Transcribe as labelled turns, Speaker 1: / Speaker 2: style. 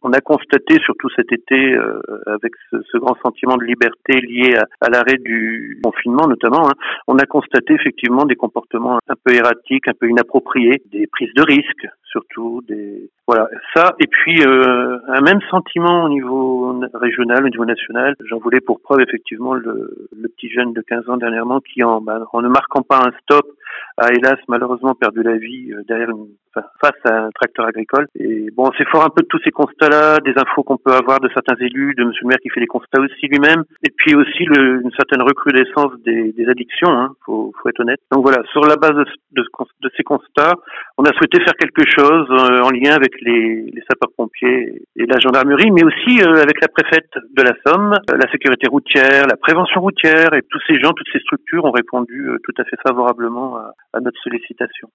Speaker 1: On a constaté, surtout cet été, avec ce grand sentiment de liberté lié à l'arrêt du confinement notamment, on a constaté effectivement des comportements un peu erratiques, un peu inappropriés, des prises de risques surtout, voilà ça. Et puis un même sentiment au niveau régional, au niveau national. J'en voulais pour preuve effectivement le petit jeune de 15 ans dernièrement qui en ne marquant pas un stop a hélas malheureusement perdu la vie face à un tracteur agricole. Et bon, c'est fort un peu de tous ces constats-là, des infos qu'on peut avoir de certains élus, de monsieur le maire qui fait des constats aussi lui-même, et puis aussi une certaine recrudescence des addictions, faut être honnête. Donc voilà, sur la base de ces constats, on a souhaité faire quelque chose en lien avec les sapeurs-pompiers et la gendarmerie, mais aussi avec la préfète de la Somme, la sécurité routière, la prévention routière, et tous ces gens, toutes ces structures ont répondu tout à fait favorablement à notre sollicitation.